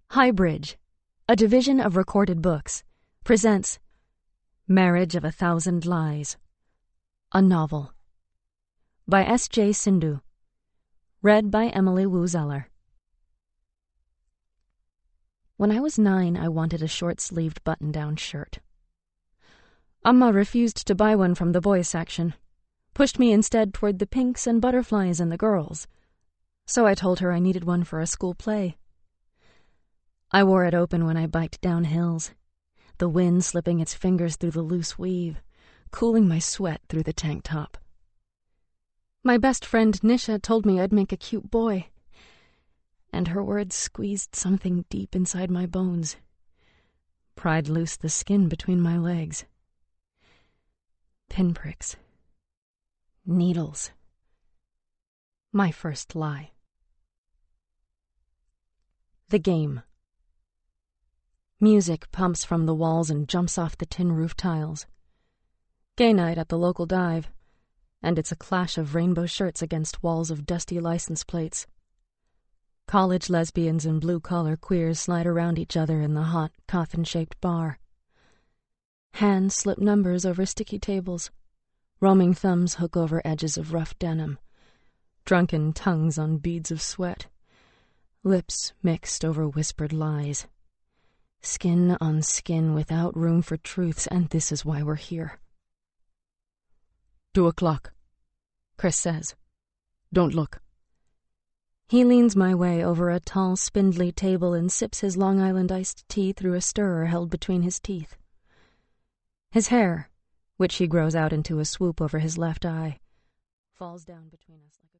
Highbridge, a division of Recorded Books, presents Marriage of a Thousand Lies, a novel, by S.J. Sindhu, read by Emily Wu Zeller. When I was 9, I wanted a short-sleeved button-down shirt. Amma refused to buy one from the boys' section, pushed me instead toward the pinks and butterflies and the girls, so I told her I needed one for a school play. I wore it open when I biked down hills, the wind slipping its fingers through the loose weave, cooling my sweat through the tank top. My best friend Nisha told me I'd make a cute boy, and her words squeezed something deep inside my bones, pried loose the skin between my legs. Pinpricks. Needles. My first lie. The game. Music pumps from the walls and jumps off the tin roof tiles. Gay night at the local dive, and it's a clash of rainbow shirts against walls of dusty license plates. College lesbians and blue-collar queers slide around each other in the hot, coffin-shaped bar. Hands slip numbers over sticky tables. Roaming thumbs hook over edges of rough denim. Drunken tongues on beads of sweat. Lips mixed over whispered lies. Skin on skin without room for truths, and this is why we're here. 2:00, Chris says. Don't look. He leans my way over a tall, spindly table and sips his Long Island iced tea through a stirrer held between his teeth. His hair, which he grows out into a swoop over his left eye, falls down between us like a